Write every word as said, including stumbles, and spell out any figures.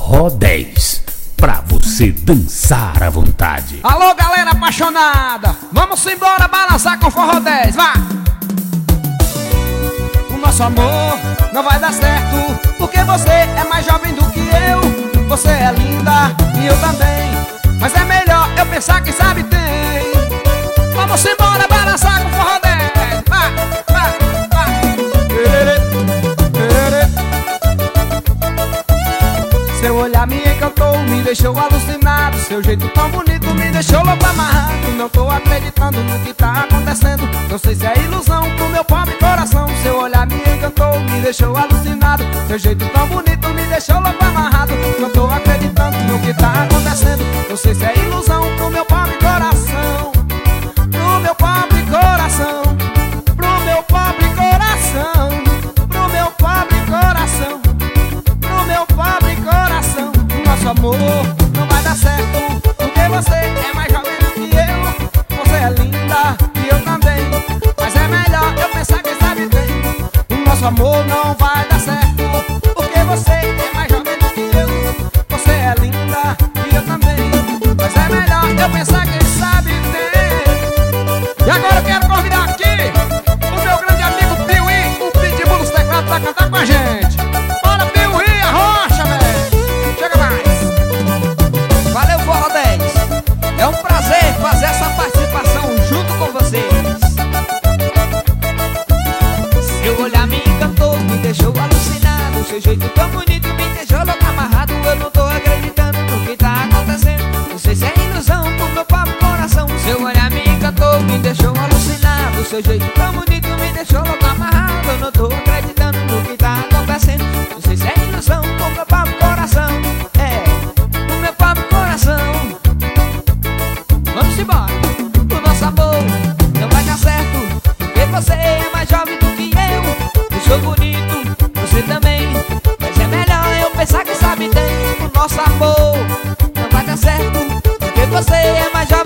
Forró dez, pra você dançar à vontade. Alô, galera apaixonada, vamos embora balançar com Forró dez, vá! O nosso amor não vai dar certo, porque você é mais jovem do que eu. Você é linda e eu também, mas é melhor eu pensar quem sabe tem. Vamos embora balançar com Forró dez, vá, vá, vá. Seu olhar me encantou, me deixou alucinado. Seu jeito tão bonito me deixou louco amarrado. Não tô acreditando no que tá acontecendo. Não sei se é ilusão pro meu pobre coração. Seu olhar me encantou, me deixou alucinado. Seu jeito tão bonito me deixou louco amarrado. Não tô acreditando no que tá acontecendo. Não sei se é ilusão pro meu pobre coração. Pro meu pobre coração. Pro meu pobre coração. Pro meu pobre coração. Pro meu pobre coração. Nosso amor não vai dar certo, porque você é mais jovem do que eu. Você é linda e eu também, mas é melhor eu pensar quem sabe tem. O nosso amor não vai dar certo, porque você é mais jovem do que eu. Você é linda e eu também, mas é melhor eu pensar quem sabe tem. E agora eu quero convidar aqui o meu grande amigo Piuí, o Pitbull dos teclados, pra cantar com a gente. Bora, Piuí, a rocha, velho. Chega mais. Valeu, Forró dez. É um prazer fazer essa participação junto com vocês. Seu olhar me encantou, me deixou alucinado. Seu jeito tão bonito me deixou louco amarrado. Eu não tô acreditando no que tá acontecendo. Não sei se é ilusão pro meu pobre coração. Seu olhar me encantou, me deixou alucinado. Seu jeito tão bonito me deixou louco amarrado. Eu não tô acreditando no que tá acontecendo. Não sei se é ilusão pro meu pobre coração. É, pro meu pobre coração. Vamos embora. O nosso amor não vai dar certo, porque você é mais jovem do que eu. Eu sou bonito, você também, mas é melhor eu pensar que sabe tem. O nosso amor não vai dar certo, porque você é mais jovem